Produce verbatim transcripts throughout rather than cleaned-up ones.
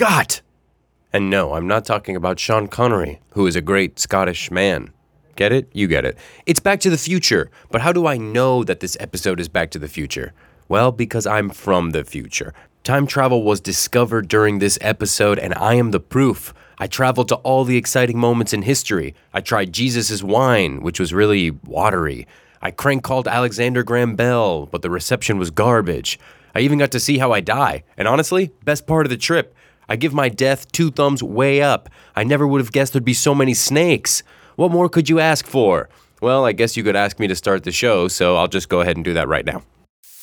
Scott! And no, I'm not talking about Sean Connery, who is a great Scottish man. Get it? You get it. It's Back to the Future. But how do I know that this episode is Back to the Future? Well, because I'm from the future. Time travel was discovered during this episode, and I am the proof. I traveled to all the exciting moments in history. I tried Jesus' wine, which was really watery. I crank called Alexander Graham Bell, but the reception was garbage. I even got to see how I die. And honestly, best part of the trip, I give my death two thumbs way up. I never would have guessed there'd be so many snakes. What more could you ask for? Well, I guess you could ask me to start the show, so I'll just go ahead and do that right now.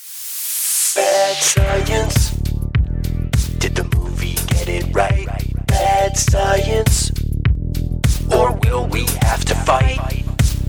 Bad science. Did the movie get it right? Bad science. Or will we have to fight?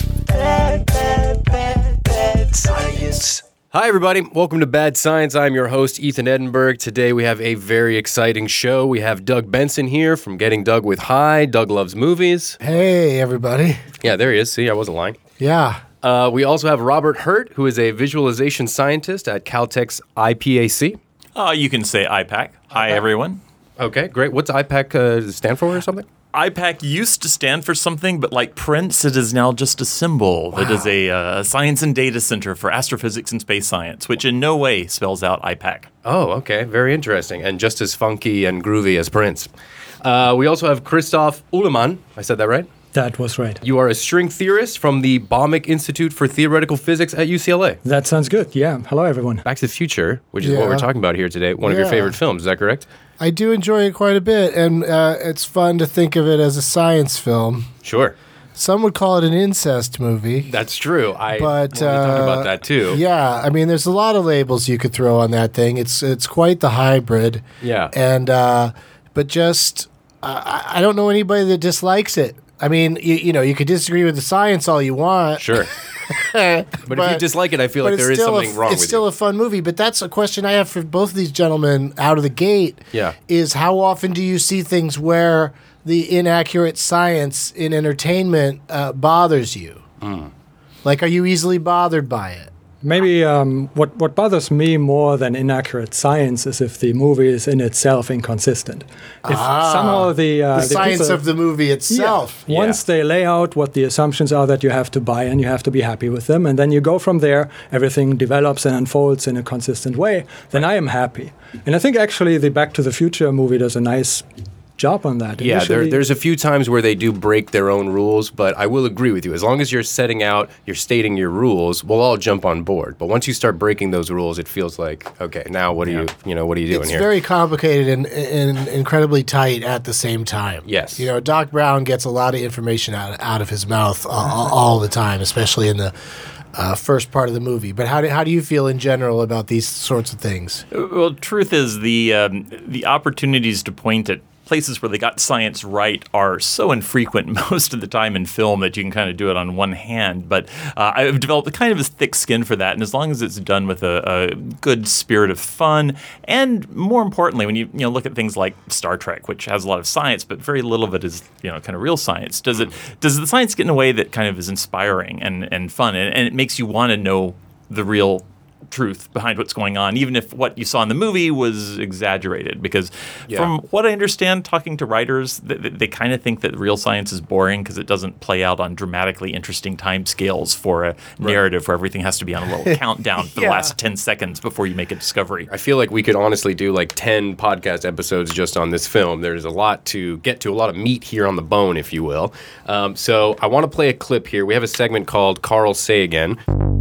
Bad, bad, bad, bad science. Hi, everybody. Welcome to Bad Science. I'm your host, Ethan Edinburgh. Today, we have a very exciting show. We have Doug Benson here from Getting Doug with High. Doug loves movies. Hey, everybody. Yeah, there he is. See, I wasn't lying. Yeah. Uh, we also have Robert Hurt, who is a visualization scientist at Caltech's I P A C. Uh, you can say I PAC. Hi, I PAC. Everyone. Okay, great. What's I PAC uh, stand for or something? I PAC used to stand for something, but like Prince, it is now just a symbol. Wow. It is a uh, science and data center for astrophysics and space science, which in no way spells out I PAC. Oh, okay. Very interesting. And just as funky and groovy as Prince. Uh, we also have Christoph Uhlemann. I said that right? That was right. You are a string theorist from the Bomick Institute for Theoretical Physics at U C L A. That sounds good. Yeah. Hello, everyone. Back to the Future, which is Yeah. what we're talking about here today. One of Yeah. your favorite films. Is that correct? I do enjoy it quite a bit, and uh, it's fun to think of it as a science film. Sure. Some would call it an incest movie. That's true. I But, wanted to talk uh, about that too. Yeah, I mean, there's a lot of labels you could throw on that thing. It's it's quite the hybrid. Yeah. And uh, but just I I don't know anybody that dislikes it. I mean, you, you know, you could disagree with the science all you want. Sure. But, if you dislike it, I feel but like it's there is still something a, wrong It's with still you. a fun movie, but that's a question I have for both of these gentlemen out of the gate. Yeah. Is how often do you see things where the inaccurate science in entertainment uh, bothers you? Mm. Like, are you easily bothered by it? Maybe um, what, what bothers me more than inaccurate science is if the movie is in itself inconsistent. If Ah, somehow the, uh, the science people, of the movie itself. Yeah, once they lay out what the assumptions are that you have to buy and you have to be happy with them, and then you go from there, everything develops and unfolds in a consistent way, then I am happy. And I think actually the Back to the Future movie does a nice job on that. Yeah, there, Initially- there's a few times where they do break their own rules, but I will agree with you. As long as you're setting out, you're stating your rules, we'll all jump on board. But once you start breaking those rules, it feels like, okay, now what are you, you know, what are you doing It's here? very complicated and, and incredibly tight at the same time. Yes. You know, Doc Brown gets a lot of information out, out of his mouth uh, all the time, especially in the uh, first part of the movie. But how do, how do you feel in general about these sorts of things? Well, truth is the um, the opportunities to point at places where they got science right are so infrequent most of the time in film that you can kind of do it on one hand. But uh, I've developed a kind of a thick skin for that, and as long as it's done with a, a good spirit of fun, and more importantly, when you you know look at things like Star Trek, which has a lot of science, but very little of it is you know kind of real science. Does it does the science get in a way that kind of is inspiring and and fun, and, and it makes you want to know the real truth behind what's going on, even if what you saw in the movie was exaggerated. Because Yeah. from what I understand, talking to writers, they, they kind of think that real science is boring because it doesn't play out on dramatically interesting time scales for a narrative where everything has to be on a little countdown for the Yeah. last ten seconds before you make a discovery. I feel like we could honestly do like ten podcast episodes just on this film. There's a lot to get to, a lot of meat here on the bone, if you will. Um, so I want to play a clip here. We have a segment called Carl Say Again.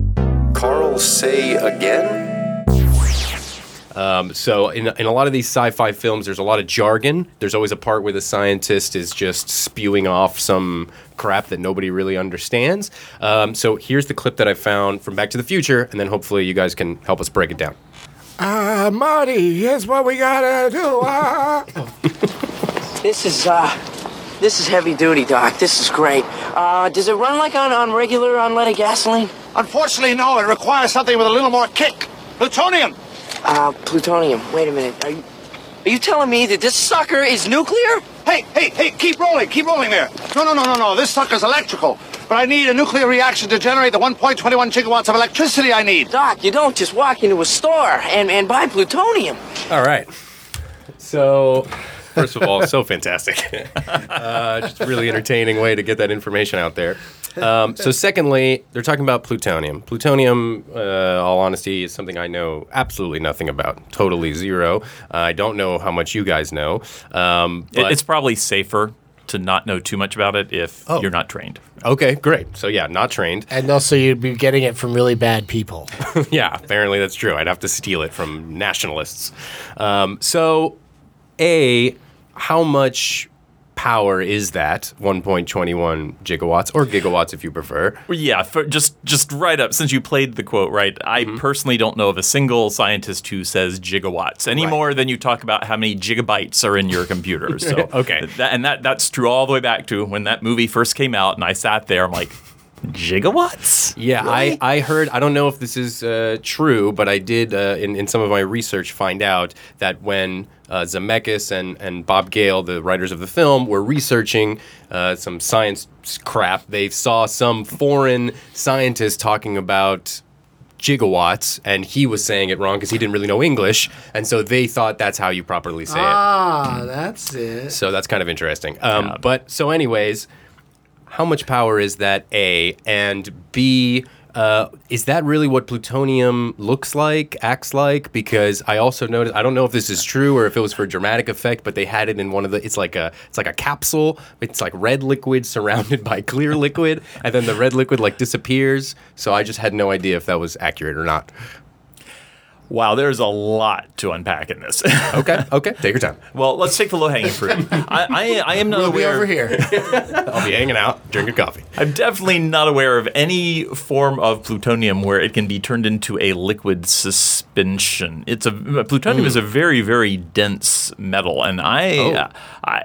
Carl Say Again? Um, so in, in a lot of these sci-fi films, there's a lot of jargon. There's always a part where the scientist is just spewing off some crap that nobody really understands. Um, so here's the clip that I found from Back to the Future, and then hopefully you guys can help us break it down. Uh, Marty, here's what we gotta do. Uh. This is, uh, this is heavy duty, Doc. This is great. Uh, does it run like on, on regular unleaded gasoline? Unfortunately, no. It requires something with a little more kick. Plutonium. Uh, plutonium. Wait a minute. Are you, are you telling me that this sucker is nuclear? Hey, hey, hey, keep rolling, keep rolling there. No, no, no, no, no. This sucker's electrical. But I need a nuclear reaction to generate the one point two one gigawatts of electricity I need. Doc, you don't just walk into a store and, and buy plutonium. All right. So First of all, so fantastic. uh, just a really entertaining way to get that information out there. Um, so secondly, they're talking about plutonium. Plutonium, uh, all honesty, is something I know absolutely nothing about. Totally zero. Uh, I don't know how much you guys know. Um, It- but it's probably safer to not know too much about it if Oh. you're not trained. okay, great. So yeah, not trained. And also, you'd be getting it from really bad people. Yeah, apparently that's true. I'd have to steal it from nationalists. Um, so, A, how much power is that? one point two one gigawatts, or gigawatts if you prefer. Well, yeah, for just just right up, since you played the quote, right, I Mm-hmm. personally don't know of a single scientist who says gigawatts any Right. more than you talk about how many gigabytes are in your computer. So, Okay. that, and that that's true all the way back to when that movie first came out, and I sat there, I'm like, gigawatts? Yeah, Really? I, I heard, I don't know if this is uh, true, but I did, uh, in, in some of my research, find out that when uh, Zemeckis and, and Bob Gale, the writers of the film, were researching uh, some science crap, they saw some foreign scientist talking about gigawatts, and he was saying it wrong because he didn't really know English, and so they thought that's how you properly say it. Ah, that's it. So that's kind of interesting. Um, Yeah. But so, anyways, how much power is that? A, and B, uh, is that really what plutonium looks like, acts like? Because I also noticed, I don't know if this is true or if it was for dramatic effect, but they had it in one of the. It's like a, it's like a capsule. It's like red liquid surrounded by clear liquid, and then the red liquid like disappears. So I just had no idea if that was accurate or not. Wow, there's a lot to unpack in this. Okay, okay, take your time. Well, let's take the low-hanging fruit. I, I, I am not We'll be aware. over here. I'll be hanging out, drinking coffee. I'm definitely not aware of any form of plutonium where it can be turned into a liquid suspension. It's a plutonium is a very, very dense metal, and I, Oh. uh, I.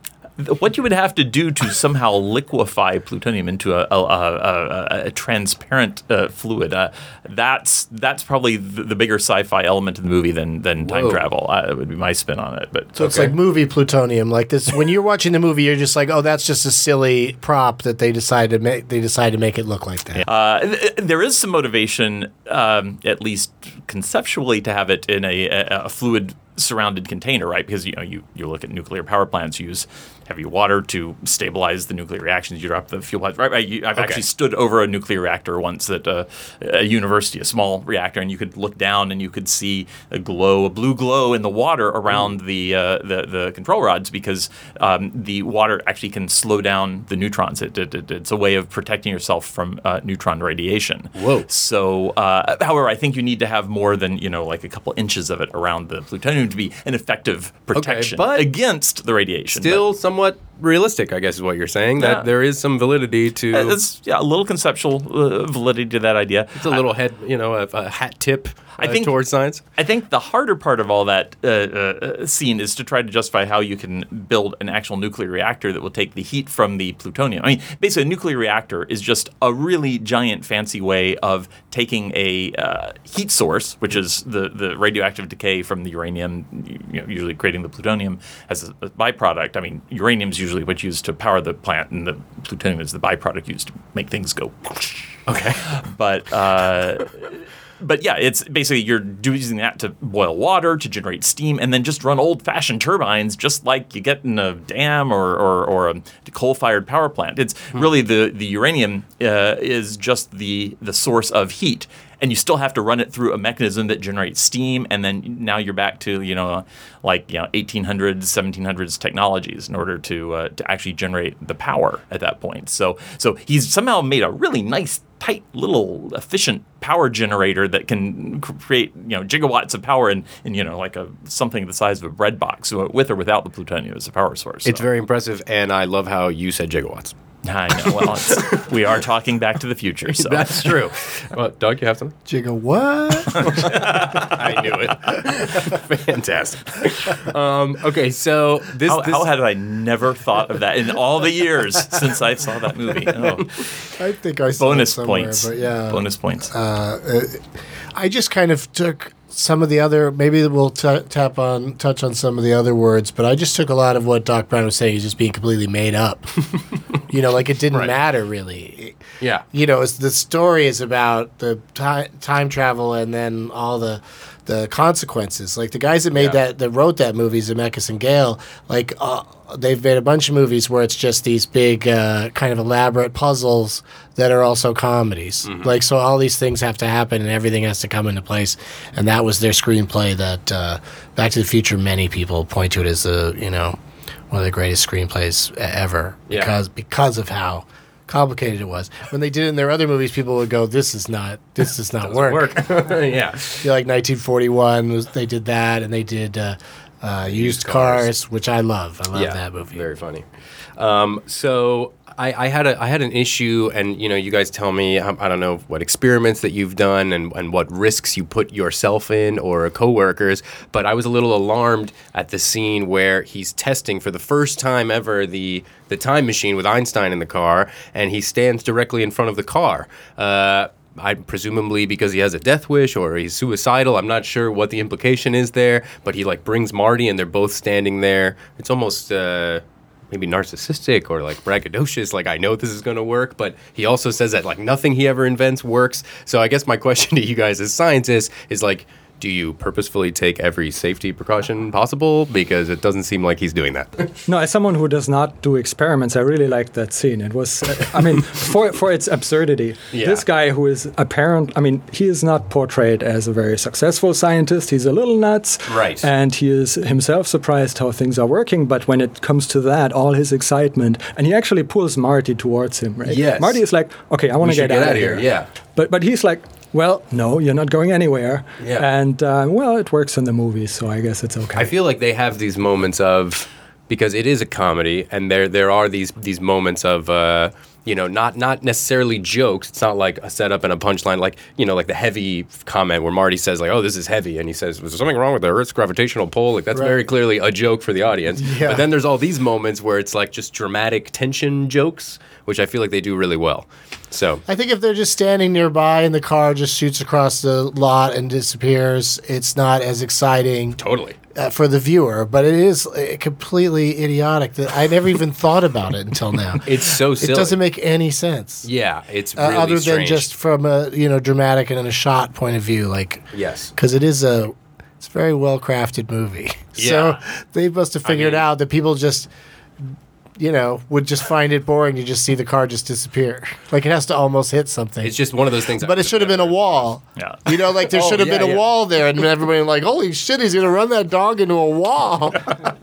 What you would have to do to somehow liquefy plutonium into a, a, a, a, a transparent uh, fluid, uh, that's that's probably the, the bigger sci-fi element in the movie than than time Whoa. travel. Uh, it would be my spin on it. But So it's like movie plutonium. Like this, when you're watching the movie, you're just like, oh, that's just a silly prop that they decided to make. They decided to make it look like that. Uh, th- there is some motivation, um, at least conceptually, to have it in a, a, a fluid surrounded container, right? Because you know you, you look at nuclear power plants, you use heavy water to stabilize the nuclear reactions. You drop the fuel pods, right? right you, I've Okay. actually stood over a nuclear reactor once at uh, a university, a small reactor, and you could look down and you could see a glow, a blue glow in the water around the, uh, the the control rods because um, the water actually can slow down the neutrons. It, it, it, it's a way of protecting yourself from uh, neutron radiation. Whoa. So, uh, however, I think you need to have more than, you know, like a couple inches of it around the plutonium to be an effective protection but against the radiation. Still somewhat realistic, I guess, is what you're saying. That Yeah. there is some validity to. But, uh, it's yeah, a little conceptual uh, validity to that idea. It's a little head, you know, a, a hat tip uh, I think- towards science. I think the harder part of all that uh, uh, scene is to try to justify how you can build an actual nuclear reactor that will take the heat from the plutonium. I mean, basically, a nuclear reactor is just a really giant, fancy way of taking a uh, heat source, which is the, the radioactive decay from the uranium, you know, usually creating the plutonium as a, a byproduct. I mean, uranium is usually what's used to power the plant, and the plutonium is the byproduct used to make things go. Okay. But uh, but yeah, it's basically you're using that to boil water, to generate steam, and then just run old-fashioned turbines, just like you get in a dam or or, or a coal-fired power plant. It's really the the uranium uh, is just the the source of heat. And you still have to run it through a mechanism that generates steam, and then now you're back to you know, like you know, eighteen hundreds, seventeen hundreds technologies in order to uh, to actually generate the power at that point. So so he's somehow made a really nice, tight, little, efficient power generator that can c- create you know gigawatts of power in, in you know like a something the size of a bread box, with or without the plutonium as a power source. It's So, very impressive, and I love how you said gigawatts. I know. Well, it's, we are talking Back to the Future, so That's true. Well, Doug, you have something? Jigga, what? I knew it. Fantastic. Um, okay, so this, How, this how had I never thought of that in all the years since I saw that movie? Oh, I think I saw bonus it somewhere, points. but yeah. Bonus points. Uh, uh, I just kind of took some of the other, maybe we'll t- tap on, touch on some of the other words, but I just took a lot of what Doc Brown was saying as just being completely made up. You know, like it didn't Right. matter really. Yeah. You know, it's, the story is about the ti- time travel and then all the the consequences. Like the guys that made Yeah. that, that wrote that movie, Zemeckis and Gale, like uh, they've made a bunch of movies where it's just these big uh, kind of elaborate puzzles that are also comedies. Mm-hmm. Like, so all these things have to happen and everything has to come into place. And that was their screenplay that uh, Back to the Future, many people point to it as the, you know, one of the greatest screenplays e- ever Yeah. because because of how complicated it was. When they did it in their other movies, people would go, "This is not, this does not work." Work. Yeah. You know, like nineteen forty-one, was, they did that, and they did uh, uh, Used, Used Cars, Cars. which I love. I love Yeah, that movie. Very funny. Um, so I, I had a I had an issue, and you know, you guys tell me I, I don't know what experiments that you've done and, and what risks you put yourself in or coworkers, but I was a little alarmed at the scene where he's testing for the first time ever the the time machine with Einstein in the car, and he stands directly in front of the car. Uh, I presumably because he has a death wish or he's suicidal. I'm not sure what the implication is there, but he like brings Marty, and they're both standing there. It's almost. Uh, maybe narcissistic or like braggadocious, like I know this is going to work, but he also says that like nothing he ever invents works. So I guess my question to you guys as scientists is like, do you purposefully take every safety precaution possible? Because it doesn't seem like he's doing that. No, as someone who does not do experiments, I really liked that scene. It was, uh, I mean, for for its absurdity. Yeah. This guy who is apparent, I mean, he is not portrayed as a very successful scientist. He's a little nuts. Right. And he is himself surprised how things are working. But when it comes to that, all his excitement, and he actually pulls Marty towards him, right? Yes. Marty is like, okay, I want We to should get, get out outta of here, here. yeah. But but he's like, well, no, you're not going anywhere. Yeah. And, uh, well, it works in the movie, so I guess it's okay. I feel like they have these moments of, because it is a comedy, and there there are these these moments of, uh, you know, not not necessarily jokes. It's not like a setup and a punchline, like, you know, like the heavy comment where Marty says like, oh, this is heavy, and he says, is there something wrong with the Earth's gravitational pull? Like that's Right. very clearly a joke for the audience. Yeah. But then there's all these moments where it's like just dramatic tension jokes, which I feel like they do really well. So I think if they're just standing nearby and the car just shoots across the lot and disappears, it's not as exciting totally. uh, for the viewer. But it is uh, completely idiotic. That I never even thought about it until now. It's so silly. It doesn't make any sense. Yeah, it's Uh, really other than strange. just from a you know dramatic and a shot point of view, like Yes. because it is a it's a very well crafted movie. So Yeah. they must have figured mean- out that people just you know would just find it boring to just see the car just disappear. Like it has to almost hit something. It's just one of those things. I but it should have been a wall. Yeah. You know, like there Oh, should have yeah, been a yeah. wall there, and everybody like, "Holy shit, he's gonna run that dog into a wall."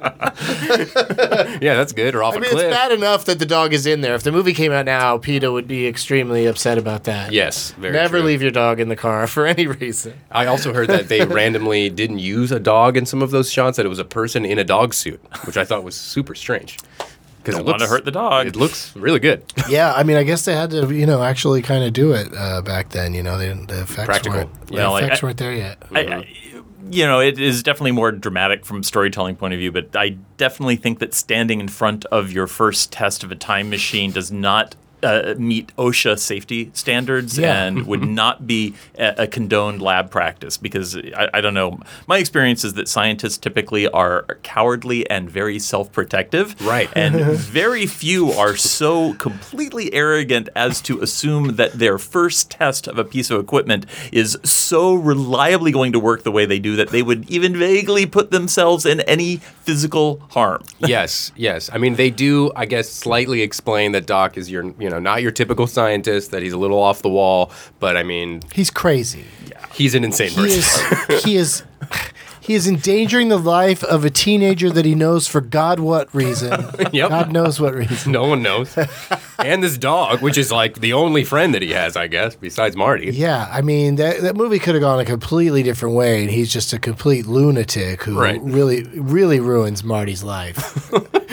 Yeah, that's good. Or off I a mean, cliff. it's bad enough that the dog is in there. If the movie came out now, PETA would be extremely upset about that. Yes, very Never true. leave your dog in the car for any reason. I also heard that they randomly didn't use a dog in some of those shots, that it was a person in a dog suit, which I thought was super strange. Because Don't wanna hurt the dog. It looks really good. Yeah, I mean, I guess they had to, you know, actually kind of do it uh, back then. You know, they didn't, the effects Practical. weren't, the Well, like, effects I- weren't there yet. I, I, you know, it is definitely more dramatic from a storytelling point of view, but I definitely think that standing in front of your first test of a time machine does not uh, meet OSHA safety standards Yeah. and would not be a, a condoned lab practice because I, I don't know. My experience is that scientists typically are cowardly and very self-protective. Right. And very few are so completely arrogant as to assume that their first test of a piece of equipment is so reliably going to work the way they do that they would even vaguely put themselves in any physical harm. Yes, yes. I mean, they do, I guess, slightly explain that Doc is your, you know, not your typical scientist, that he's a little off the wall, but I mean, He's crazy. he's an insane He person. is, he is, he is endangering the life of a teenager that he knows for God what reason. Yep. God knows what reason. No one knows. And this dog, which is like the only friend that he has, I guess, besides Marty. Yeah, I mean that that movie could have gone a completely different way, and he's just a complete lunatic who Right. really, really ruins Marty's life.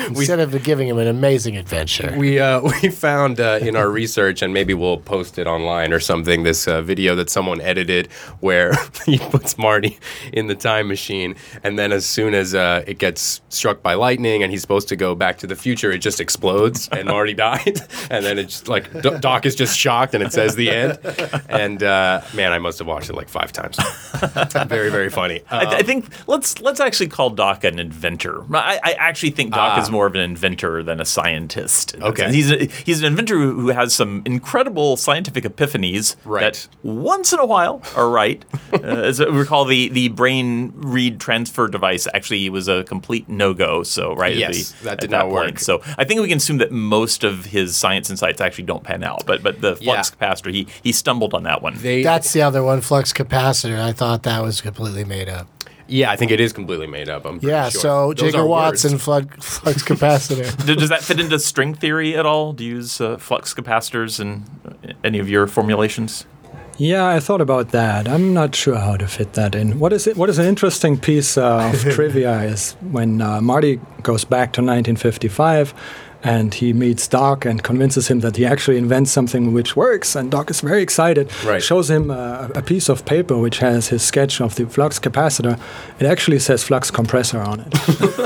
instead of giving him an amazing adventure. We uh, we found uh, in our research, and maybe we'll post it online or something, this uh, video that someone edited where he puts Marty in the time machine, and then as soon as uh, it gets struck by lightning and he's supposed to go back to the future, it just explodes and Marty died, and then it's like D- Doc is just shocked and it says the end. And uh, man, I must have watched it like five times. Very, very funny. I, th- I think let's let's actually call Doc an inventor. I, I actually think Doc Ah. is more of an inventor than a scientist. Okay. he's a, he's an inventor who who has some incredible scientific epiphanies Right. that once in a while are right. uh, as I recall, the the brain read transfer device actually was a complete no go. So right, Yes, at the, that at did that not point. work. So I think we can assume that most of his science insights actually don't pan out. But but the flux Yeah. capacitor, he he stumbled on that one. They, That's the other one, flux capacitor. I thought that was completely made up. yeah, I think it is completely made up. I'm pretty Yeah, sure. so Those are gigawatts words. and flood, flux capacitor. Does does that fit into string theory at all? Do you use uh, flux capacitors in uh, any of your formulations? Yeah, I thought about that. I'm not sure how to fit that in. What is it? What is an interesting piece uh, of trivia is when uh, Marty goes back to nineteen fifty-five, and he meets Doc and convinces him that he actually invents something which works, and Doc is very excited. Right. Shows him uh, a piece of paper which has his sketch of the flux capacitor. It actually says flux compressor on it.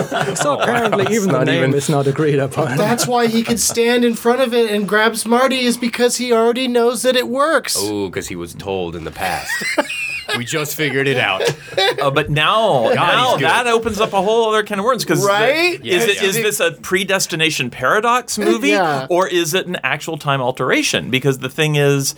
So apparently, even the not name even- is not agreed upon. That's why he could stand in front of it and grabs Marty, is because he already knows that it works. Oh, because he was told in the past. We just figured it out. Uh, but now, now he's good. that opens up a whole other can of worms. Because Right? is, it, Yeah. is this a predestination paradox movie, Yeah. or is it an actual time alteration? Because the thing is,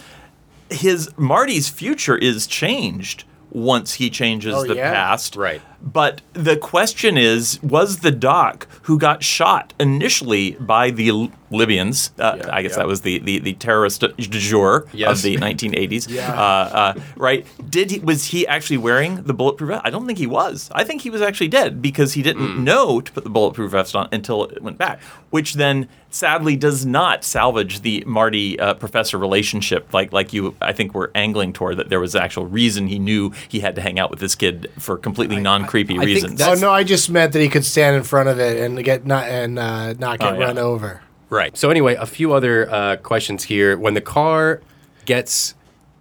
his Marty's future is changed once he changes Oh, the yeah. past. Right. But the question is, was the Doc who got shot initially by the L- Libyans, uh, Yeah, I guess yeah. that was the, the, the terrorist du jour Yes. of the nineteen eighties, Yeah. uh, uh, right? Did he, was he actually wearing the bulletproof vest? I don't think he was. I think he was actually dead because he didn't Hmm. know to put the bulletproof vest on until it went back, which then sadly does not salvage the Marty uh, professor relationship like like you I think were angling toward, that there was actual reason he knew he had to hang out with this kid for completely non-creepy I think reasons. that- Oh no, I just meant that he could stand in front of it and get not and uh, not get Oh, yeah. run over. Right. So anyway, a few other uh, questions here. When the car gets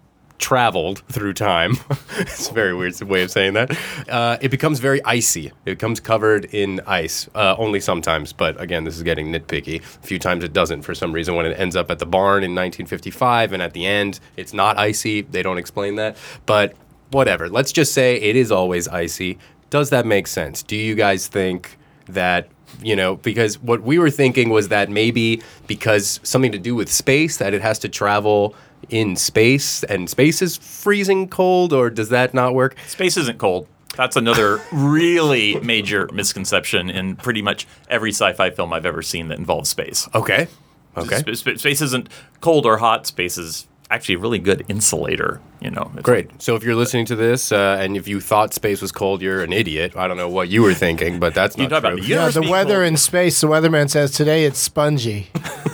traveled through time, it's a very weird way of saying that, uh, it becomes very icy. It becomes covered in ice, uh, only sometimes. But again, this is getting nitpicky. A few times it doesn't for some reason when it ends up at the barn in nineteen fifty-five, and at the end it's not icy. They don't explain that. But whatever. Let's just say it is always icy. Does that make sense? Do you guys think that, you know, because what we were thinking was that maybe because something to do with space, that it has to travel in space and space is freezing cold, or does that not work? Space isn't cold. That's another really major misconception in pretty much every sci-fi film I've ever seen that involves space. Okay. Okay. Sp- sp- space isn't cold or hot. Space is actually a really good insulator. You know, It's Great. So if you're listening to this uh, and if you thought space was cold, you're an idiot. I don't know what you were thinking, but that's You not talk about true. the Yeah, universe the being weather cold. in space, the weatherman says today it's spongy.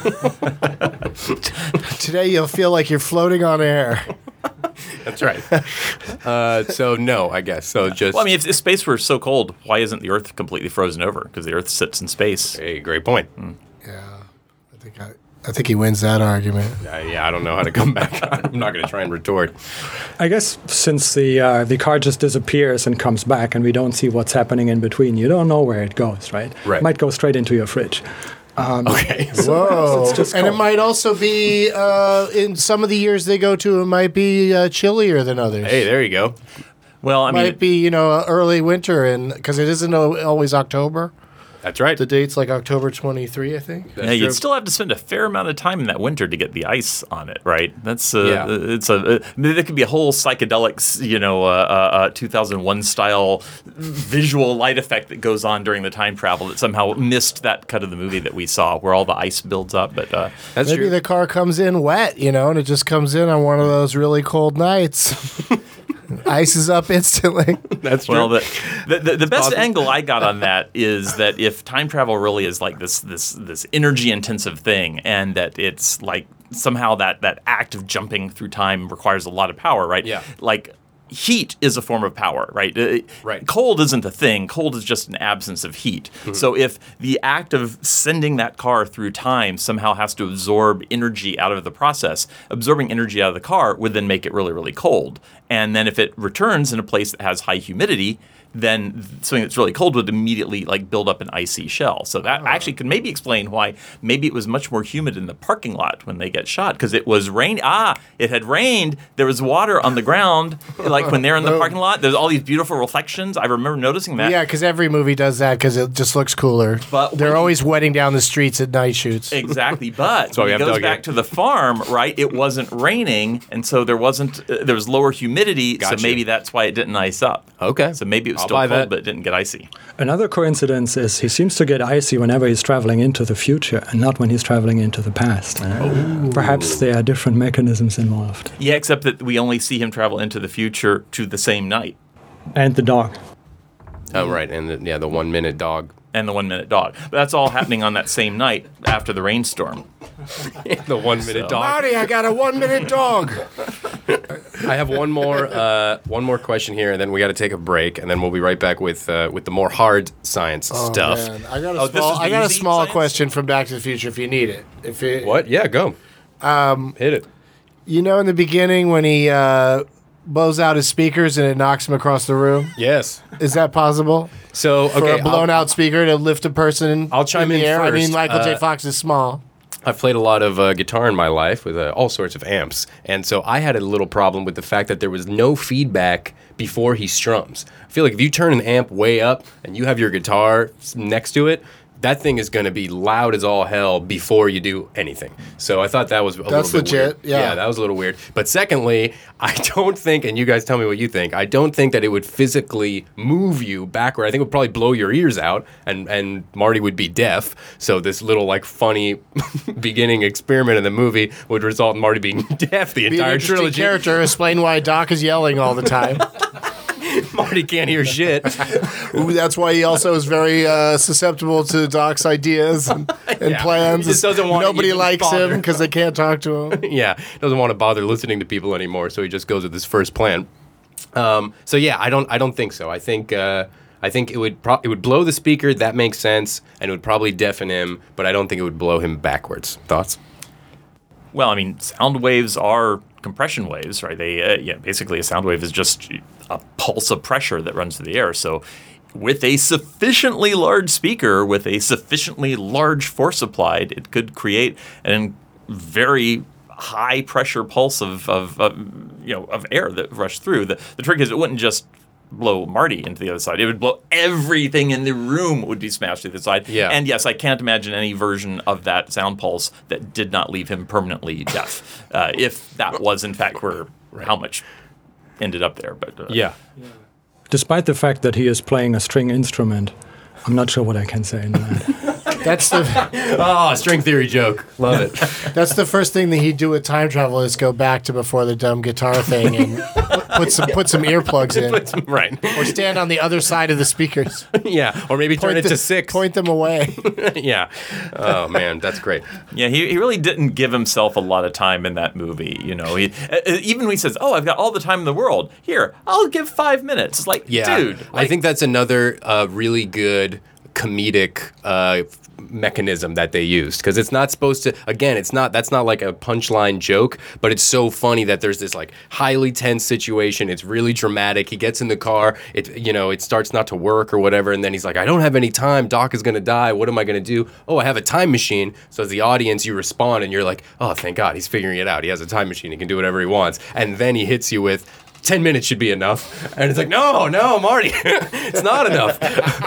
Today you'll feel like you're floating on air. That's right. uh, so no, I guess. So just Well, I mean, if, if space were so cold, why isn't the Earth completely frozen over? Because the Earth sits in space. hey, great point. Yeah, I think I, I think he wins that argument. Uh, yeah, I don't know how to come back. I'm not going to try and retort. I guess since the uh, the car just disappears and comes back, and we don't see what's happening in between, you don't know where it goes, right? Right. Might go straight into your fridge. Okay. Whoa! it's just and it cold. might also be uh, in some of the years they go to, it might be uh, chillier than others. Hey, there you go. Well, I mean, might be you know early winter, and because it isn't al- always October. That's right. The date's like October twenty-third, I think. yeah, true. you'd still have to spend a fair amount of time in that winter to get the ice on it, right? That's uh, Yeah. it's a uh, there could be a whole psychedelic, you know, uh, uh, uh, two thousand one style visual light effect that goes on during the time travel that somehow missed that cut of the movie that we saw where all the ice builds up. But uh, That's Maybe true. the car comes in wet, you know, and it just comes in on one of those really cold nights. Ices up instantly. That's true. well, the the, the, the best possible. angle I got on that is that if time travel really is like this this this energy intensive thing, and that it's like somehow that that act of jumping through time requires a lot of power, right? Yeah. Like heat is a form of power, right? Uh, Right. Cold isn't a thing. Cold is just an absence of heat. Mm-hmm. So if the act of sending that car through time somehow has to absorb energy out of the process, absorbing energy out of the car would then make it really, really cold. And then if it returns in a place that has high humidity, then something that's really cold would immediately like build up an icy shell. So that actually could maybe explain why maybe it was much more humid in the parking lot when they get shot, because it was rain. Ah, it had rained. There was water on the ground. Like when they're in the parking lot, there's all these beautiful reflections. I remember noticing that. Yeah, because every movie does that because it just looks cooler. But they're when- always wetting down the streets at night shoots. Exactly, but why when we it have goes Doug back here. to the farm, right? It wasn't raining, and so there wasn't uh, there was lower humidity. Gotcha. So maybe that's why it didn't ice up. Okay. So maybe it was I'll still buy cold, that. but it didn't get icy. Another coincidence is he seems to get icy whenever he's traveling into the future and not when he's traveling into the past. Perhaps there are different mechanisms involved. Yeah, except that we only see him travel into the future to the same night. And the dog. Oh, right. And the, yeah, the one minute dog. And the one minute dog. But that's all happening on that same night after the rainstorm. The one minute dog. Marty, I got a one-minute dog. I have one more uh, one more question here, and then we got to take a break, and then we'll be right back with uh, with the more hard science stuff. Man, I got a Oh, this small, is the I got a easy small science? question from Back to the Future if you need it. If it, What? Yeah, go. Um, Hit it. You know, in the beginning when he uh, blows out his speakers and it knocks him across the room, Yes. is that possible? So, For okay, a blown I'll- out speaker to lift a person I'll chime in the in air? I mean, first. Michael J. Uh, Fox is small. I've played a lot of uh, guitar in my life with uh, all sorts of amps, and so I had a little problem with the fact that there was no feedback before he strums. I feel like if you turn an amp way up and you have your guitar s- next to it, that thing is going to be loud as all hell before you do anything. So I thought that was a That's little bit legit, weird. yeah. that was a little weird. But secondly, I don't think, and you guys tell me what you think, I don't think that it would physically move you backward. I think it would probably blow your ears out, and, and Marty would be deaf. So this little like funny beginning experiment in the movie would result in Marty being deaf the Be an entire interesting trilogy. character. Explain why Doc is yelling all the time. Marty can't hear shit. Ooh, that's why he also is very uh, susceptible to Doc's ideas and, and Yeah. plans. He just doesn't wanna Nobody even likes bother. him because they can't talk to him. Yeah, doesn't want to bother listening to people anymore, so he just goes with his first plan. Um, so yeah, I don't, I don't think so. I think, uh, I think it would, pro- it would blow the speaker. That makes sense, and it would probably deafen him. But I don't think it would blow him backwards. Thoughts? Well, I mean, sound waves are compression waves, right? They, uh, yeah, basically a sound wave is just a pulse of pressure that runs through the air. So with a sufficiently large speaker, with a sufficiently large force applied, it could create a very high pressure pulse of, of, of you know of air that rushed through. The, the trick is it wouldn't just blow Marty into the other side. It would blow everything in the room would be smashed to the side. Yeah. And yes, I can't imagine any version of that sound pulse that did not leave him permanently deaf. Uh, if that was in fact where how much ended up there. But uh, Yeah. Despite the fact that he is playing a string instrument, I'm not sure what I can say in that. That's the Oh, string theory joke. Love it. that's the first thing that he'd do with time travel is go back to before the dumb guitar thing and put some put some earplugs in, Right. or stand on the other side of the speakers. Yeah. Or maybe turn Point it the- to six. Point them away. Yeah. Oh man, that's great. yeah, he, he really didn't give himself a lot of time in that movie. You know, he uh, uh, even when he says, "Oh, I've got all the time in the world. Here, I'll give five minutes." It's like, Yeah, dude, I like, think that's another uh, really good comedic uh, mechanism that they used, because it's not supposed to. Again, it's not. That's not like a punchline joke, but it's so funny that there's this like highly tense situation. It's really dramatic. He gets in the car. It you know it starts not to work or whatever, and then he's like, "I don't have any time. Doc is gonna die. What am I gonna do? Oh, I have a time machine." So as the audience, you respond, and you're like, "Oh, thank God, he's figuring it out. He has a time machine. He can do whatever he wants." And then he hits you with, ten minutes should be enough. And it's like, no, no, Marty, it's not enough.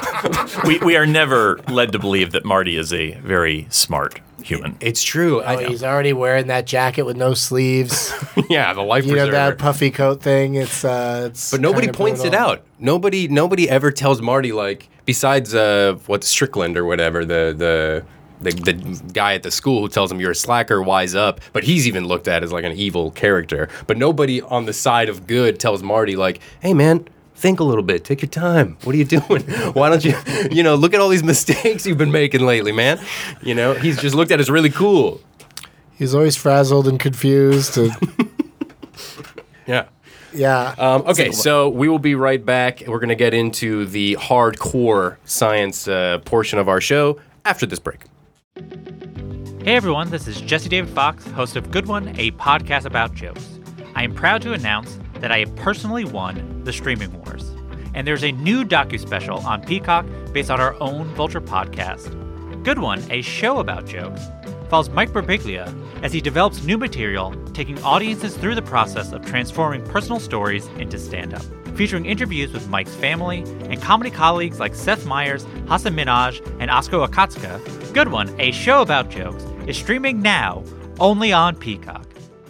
we, we are never led to believe that Marty is a very smart human. It's true. Oh, I, he's already wearing that jacket with no sleeves. yeah, the life You know preserver. that puffy coat thing. It's uh, it's. But nobody kinda points it brutal. out. Nobody nobody ever tells Marty, like, besides uh, what's Strickland or whatever, the the the, the guy at the school who tells him you're a slacker, wise up. But he's even looked at as like an evil character. But nobody on the side of good tells Marty, like, hey man, think a little bit. Take your time. What are you doing? Why don't you, you know, look at all these mistakes you've been making lately, man. You know, he's just looked at as really cool. He's always frazzled and confused. And Yeah. Yeah. Um, okay, so we will be right back. We're going to get into the hardcore science uh, portion of our show after this break. Hey everyone, this is Jesse David Fox, host of Good One, a podcast about jokes. I am proud to announce that I have personally won the Streaming Wars. And there's a new docu-special on Peacock based on our own Vulture podcast. Good One, a show about jokes, follows Mike Birbiglia as he develops new material, taking audiences through the process of transforming personal stories into stand-up. Featuring interviews with Mike's family and comedy colleagues like Seth Meyers, Hasan Minhaj, and Oskar Akatsuka, Good One, a show about jokes, is streaming now only on Peacock.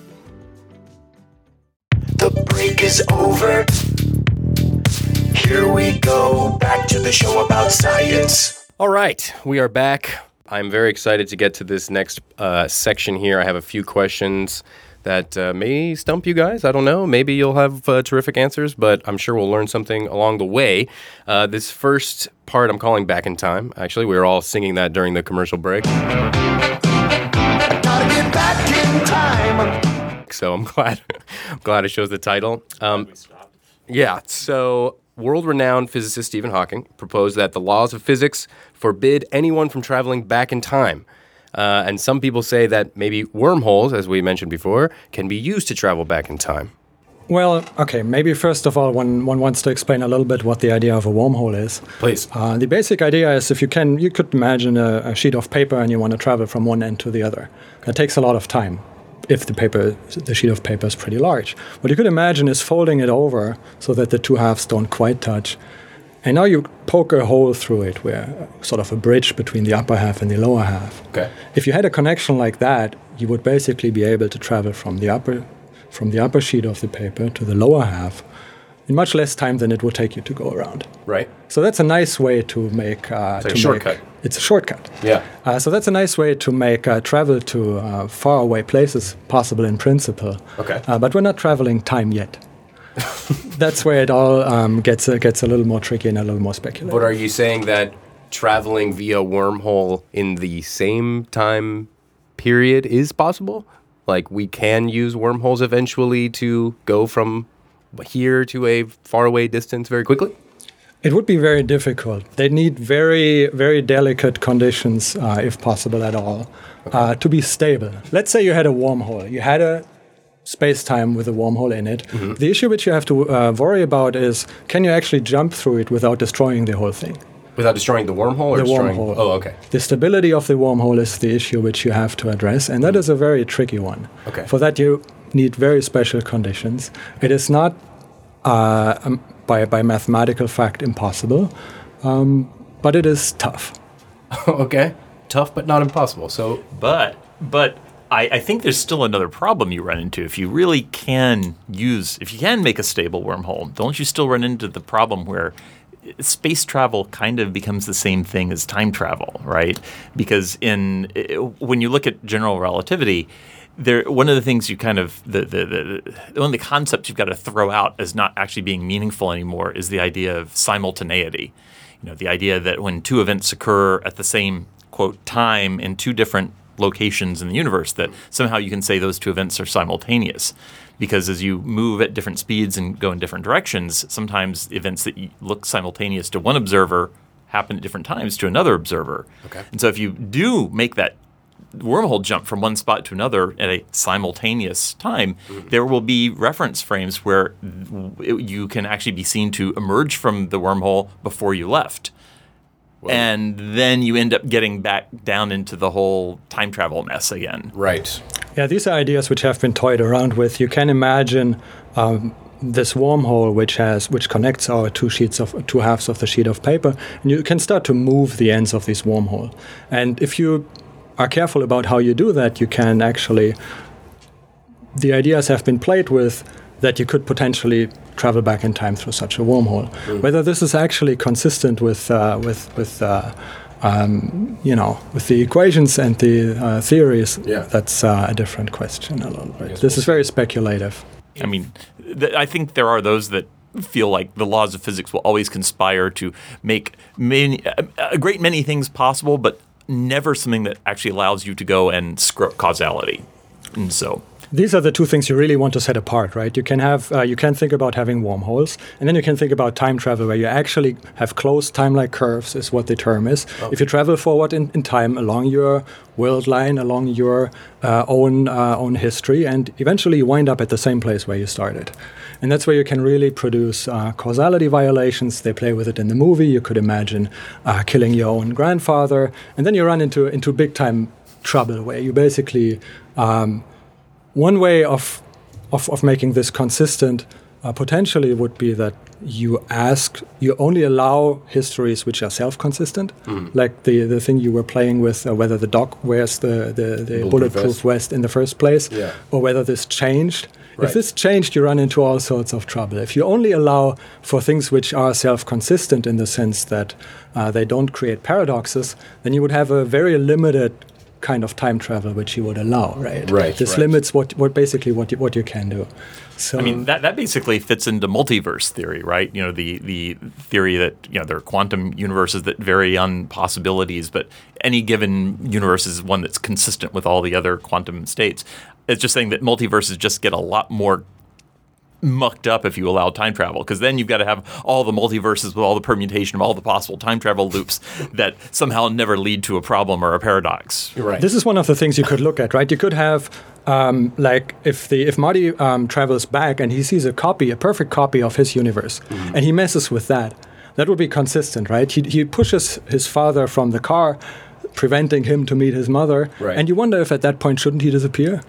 The break is over. Here we go, back to the show about science. All right, we are back. I'm very excited to get to this next uh, section here. I have a few questions that uh, may stump you guys. I don't know. Maybe you'll have uh, terrific answers, but I'm sure we'll learn something along the way. Uh, this first part I'm calling Back in Time. Actually, we were all singing that during the commercial break. Gotta get back in time. So I'm glad, I'm glad it shows the title. Um, yeah, so world-renowned physicist Stephen Hawking proposed that the laws of physics forbid anyone from traveling back in time. Uh, and some people say that maybe wormholes, as we mentioned before, can be used to travel back in time. Well, okay, maybe first of all, one, one wants to explain a little bit what the idea of a wormhole is. Please. Uh, the basic idea is if you can, you could imagine a, a sheet of paper and you want to travel from one end to the other. That takes a lot of time if the paper, the sheet of paper is pretty large. What you could imagine is folding it over so that the two halves don't quite touch. And now you poke a hole through it, where sort of a bridge between the upper half and the lower half. Okay. If you had a connection like that, you would basically be able to travel from the upper from the upper sheet of the paper to the lower half in much less time than it would take you to go around. Right. So that's a nice way to make... Uh, it's like to a shortcut. Make, it's a shortcut. Yeah. Uh, so that's a nice way to make uh, travel to uh, faraway places possible in principle. Okay. Uh, but we're not traveling time yet. That's where it all um, gets, uh, gets a little more tricky and a little more speculative. But are you saying that traveling via wormhole in the same time period is possible? Like, we can use wormholes eventually to go from here to a faraway distance very quickly? It would be very difficult. They need very, very delicate conditions, uh, if possible at all, okay. uh, to be stable. Let's say you had a wormhole. You had a space-time with a wormhole in it. Mm-hmm. The issue which you have to uh, worry about is, can you actually jump through it without destroying the whole thing? Without destroying the wormhole? Or the destroying... wormhole. Oh, okay. The stability of the wormhole is the issue which you have to address, and that is a very tricky one. Okay. For that, you need very special conditions. It is not, uh, um, by, by mathematical fact, impossible, um, but it is tough. Okay. Tough, but not impossible. So, But, but... I, I think there's still another problem you run into. If you really can use, if you can make a stable wormhole, don't you still run into the problem where space travel kind of becomes the same thing as time travel, right? Because in when you look at general relativity, there one of the things you kind of the the, the one of the concepts you've got to throw out as not actually being meaningful anymore is the idea of simultaneity. You know, the idea that when two events occur at the same quote time in two different locations in the universe, that somehow you can say those two events are simultaneous, because as you move at different speeds and go in different directions, sometimes events that look simultaneous to one observer happen at different times to another observer. Okay. And so if you do make that wormhole jump from one spot to another at a simultaneous time, mm-hmm. there will be reference frames where it, you can actually be seen to emerge from the wormhole before you left. Well, and then you end up getting back down into the whole time travel mess again. Right. Yeah, these are ideas which have been toyed around with. You can imagine um, this wormhole which has which connects our two sheets of two halves of the sheet of paper, and you can start to move the ends of this wormhole. And if you are careful about how you do that, you can actually. The ideas have been played with that you could potentially travel back in time through such a wormhole. Mm. Whether this is actually consistent with uh, with with uh, um, you know with the equations and the uh, theories, yeah. that's uh, a different question a little bit. This we'll is very speculative. I mean, th- I think there are those that feel like the laws of physics will always conspire to make many, a, a great many things possible, but never something that actually allows you to go and screw up causality. And so these are the two things you really want to set apart, right? You can have, uh, you can think about having wormholes, and then you can think about time travel, where you actually have closed time-like curves, is what the term is. Oh. If you travel forward in, in time along your world line, along your uh, own uh, own history, and eventually you wind up at the same place where you started. And that's where you can really produce uh, causality violations. They play with it in the movie. You could imagine uh, killing your own grandfather, and then you run into into big-time trouble, where you basically um, one way of, of of making this consistent uh, potentially would be that you ask, you only allow histories which are self-consistent, mm. like the the thing you were playing with, uh, whether the Doc wears the the, the bulletproof vest. vest in the first place, yeah. or whether this changed. Right. If this changed, you run into all sorts of trouble. If you only allow for things which are self-consistent in the sense that uh, they don't create paradoxes, then you would have a very limited kind of time travel which you would allow, right? Right. This right. limits what, what basically what you, what you can do. So I mean, that, that basically fits into multiverse theory, right? You know, the the theory that, you know, there are quantum universes that vary on possibilities, but any given universe is one that's consistent with all the other quantum states. It's just saying that multiverses just get a lot more mucked up if you allow time travel, because then you've got to have all the multiverses with all the permutation of all the possible time travel loops that somehow never lead to a problem or a paradox. Right. This is one of the things you could look at, right? You could have um, like if the if Marty um, travels back and he sees a copy, a perfect copy of his universe, mm-hmm. and he messes with that, that would be consistent, right? He he pushes his father from the car, preventing him to meet his mother, right. and you wonder if at that point shouldn't he disappear?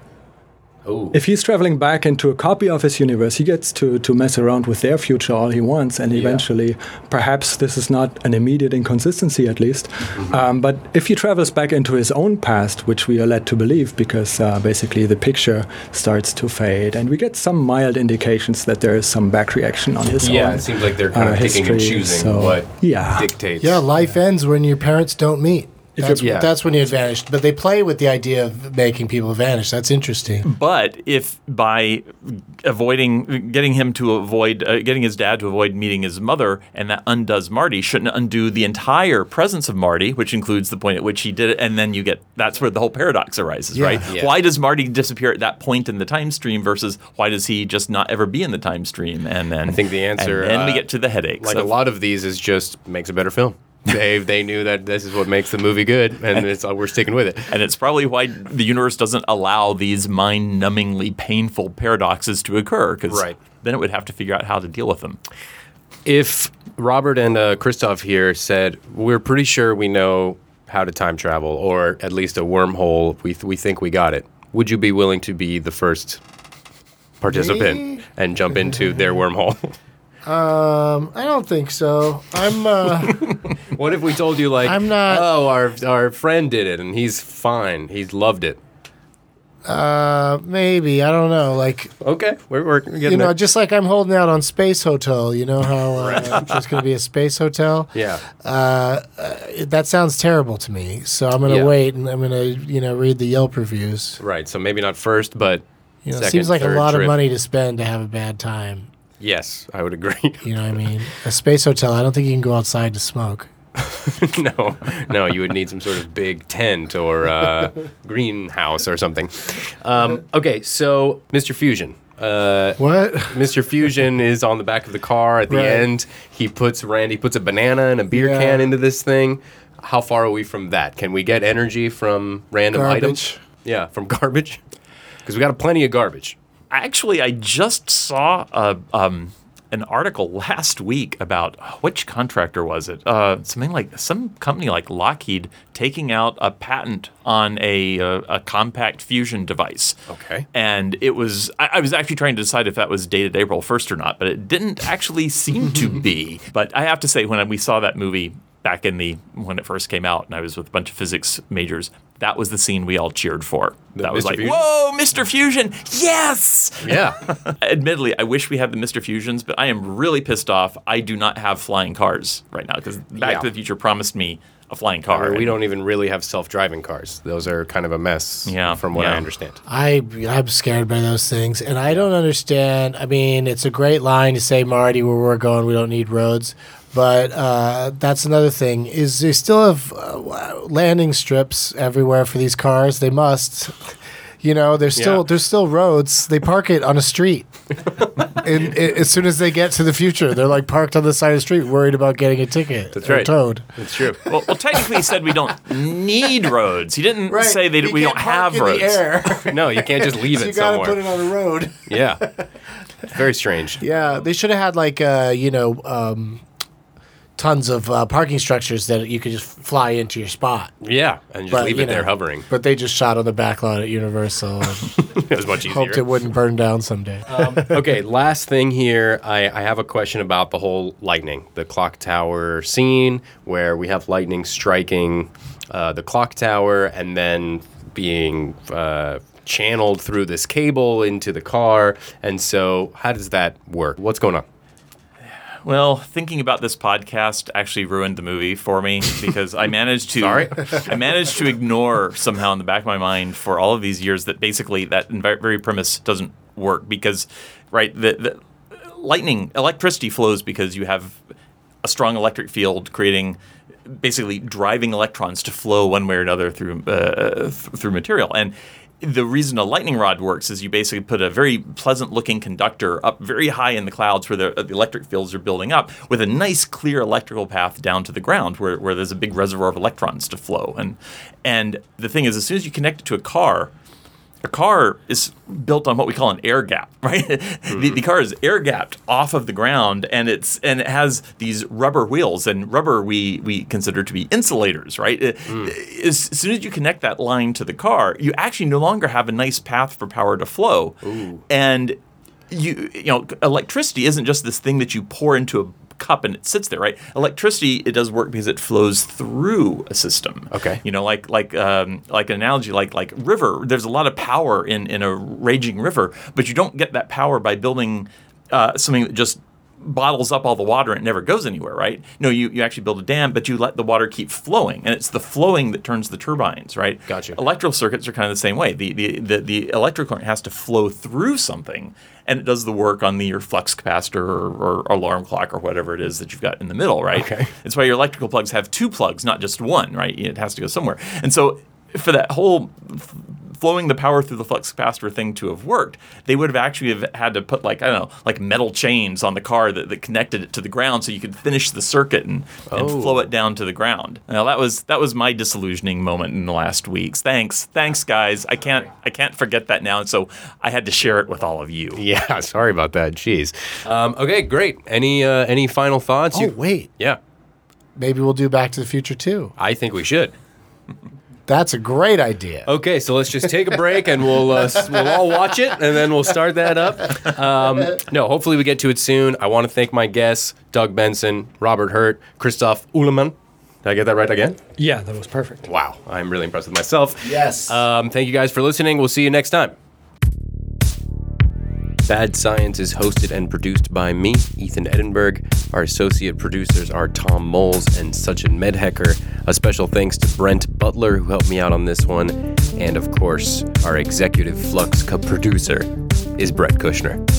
Ooh. If he's traveling back into a copy of his universe, he gets to, to mess around with their future all he wants, and eventually, yeah. perhaps this is not an immediate inconsistency, at least. Mm-hmm. Um, but if he travels back into his own past, which we are led to believe, because uh, basically the picture starts to fade, and we get some mild indications that there is some back reaction on his yeah, own. Yeah, it seems like they're kind uh, of picking history, and choosing so, what yeah. dictates. Yeah, life yeah. ends when your parents don't meet. That's, yeah. that's when you vanish. But they play with the idea of making people vanish. That's interesting. But if by avoiding, getting him to avoid, uh, getting his dad to avoid meeting his mother, and that undoes Marty, shouldn't undo the entire presence of Marty, which includes the point at which he did it, and then you get, that's where the whole paradox arises, yeah. right? Yeah. Why does Marty disappear at that point in the time stream versus why does he just not ever be in the time stream? And then I think the answer, and then uh, we uh, get to the headaches. Like of, a lot of these is just makes a better film. They they knew that this is what makes the movie good, and it's, uh, we're sticking with it. And it's probably why the universe doesn't allow these mind-numbingly painful paradoxes to occur, because right. then it would have to figure out how to deal with them. If Robert and uh, Christoph here said, we're pretty sure we know how to time travel, or at least a wormhole, we th- we think we got it, would you be willing to be the first participant Me? and jump into their wormhole? Um, I don't think so. I'm. Uh, What if we told you, like, I'm not- oh, our our friend did it and he's fine, he's loved it? uh, maybe I don't know. Like Okay, we're we're getting you know, there. just like I'm holding out on Space Hotel. You know how uh, there's going to be a Space Hotel. Yeah. Uh, uh, that sounds terrible to me. So I'm going to Yeah. wait and I'm going to you know read the Yelp reviews. Right, so maybe not first, but You know, it second, seems like a third lot trip. of money to spend to have a bad time. Yes, I would agree. You know what I mean? A Space Hotel. I don't think you can go outside to smoke. no, no, you would need some sort of big tent or uh, greenhouse or something. Um, okay, so Mister Fusion. Uh, What? Mister Fusion is on the back of the car at the Right. end. He puts Randy puts a banana and a beer Yeah. can into this thing. How far are we from that? Can we get energy from random Garbage. items? Yeah, from garbage. Because we got plenty of garbage. Actually, I just saw a, um, an article last week about which contractor was it? Uh, something like some company like Lockheed taking out a patent on a a, a compact fusion device. Okay. And it was I, I was actually trying to decide if that was dated April first or not, but it didn't actually seem to be. But I have to say, when we saw that movie back in the when it first came out, and I was with a bunch of physics majors, that was the scene we all cheered for. The that was Mister like, Fusion? whoa, Mister Fusion, yes! Yeah. Admittedly, I wish we had the Mister Fusions, but I am really pissed off. I do not have flying cars right now, because Back Yeah. to the Future promised me a flying car. I mean, we and- don't even really have self-driving cars. Those are kind of a mess, Yeah, from what yeah. I understand. I I'm scared by those things, and I don't understand. I mean, it's a great line to say, Marty, where we're going, we don't need roads. But uh, that's another thing. Is they still have uh, landing strips everywhere for these cars? They must. You know, there's still Yeah. there's still roads. They park it on a street. and, and as soon as they get to the future, they're like parked on the side of the street, worried about getting a ticket. That's or right. Towed. That's true. Well, well, technically, he said we don't need roads. He didn't say that You we can't don't park have in roads. The air. No, you can't just leave So it you gotta somewhere. put it on a road. Yeah. Very strange. Yeah, they should have had like uh, you know, um, tons of uh, parking structures that you could just fly into your spot. Yeah, and just But, leave you it there know, hovering. But they just shot on the back lot at Universal and It was much easier. hoped it wouldn't burn down someday. Okay, last thing here. I, I have a question about the whole lightning, the clock tower scene where we have lightning striking uh, the clock tower and then being uh, channeled through this cable into the car. And so, how does that work? What's going on? Well, thinking about this podcast actually ruined the movie for me because I managed to Sorry? I managed to ignore somehow in the back of my mind for all of these years that basically that very premise doesn't work because, right, the, the lightning, electricity flows because you have a strong electric field creating basically driving electrons to flow one way or another through uh, th- through material. And the reason a lightning rod works is you basically put a very pleasant-looking conductor up very high in the clouds where the, the electric fields are building up with a nice, clear electrical path down to the ground where, where there's a big reservoir of electrons to flow. And and the thing is, as soon as you connect it to a car, a car is built on what we call an air gap, right? Mm-hmm. the, the car is air gapped off of the ground, and it's and it has these rubber wheels, and rubber we we consider to be insulators, right? Mm. As, as soon as you connect that line to the car, you actually no longer have a nice path for power to flow, Ooh. and you you know electricity isn't just this thing that you pour into a cup and it sits there, right? Electricity, it does work because it flows through a system. Okay. You know, like like um, like an analogy, like like river. There's a lot of power in, in a raging river, but you don't get that power by building uh, something that just bottles up all the water and it never goes anywhere, right? No, you, you actually build a dam, but you let the water keep flowing, and it's the flowing that turns the turbines, right? Gotcha. Electrical circuits are kind of the same way. The the the, the electrical current has to flow through something, and it does the work on the your flux capacitor or, or alarm clock or whatever it is that you've got in the middle, right? Okay. It's why your electrical plugs have two plugs, not just one, right? It has to go somewhere. And so for that whole f- flowing the power through the flux capacitor thing to have worked, they would have actually have had to put like, I don't know, like metal chains on the car that, that connected it to the ground so you could finish the circuit and, and Oh. flow it down to the ground. Now that was that was my disillusioning moment in the last weeks. Thanks. Thanks guys. I can't I can't forget that now, and so I had to share it with all of you. Yeah, sorry about that. Jeez. Um, okay, great. Any uh, any final thoughts? Oh, You- wait. Yeah, Maybe we'll do Back to the Future too. I think we should. That's a great idea. Okay, so let's just take a break and we'll uh, s- we'll all watch it and then we'll start that up. Um, no, hopefully we get to it soon. I want to thank my guests, Doug Benson, Robert Hurt, Christoph Uhlemann. Did I get that right again? Yeah, that was perfect. Wow, I'm really impressed with myself. Yes. Um, thank you guys for listening. We'll see you next time. Bad Science is hosted and produced by me, Ethan Edinburgh. Our associate producers are Tom Moles and Sachin Medhecker. A special thanks to Brent Butler, who helped me out on this one. And of course, our executive Flux Cup producer is Brett Kushner.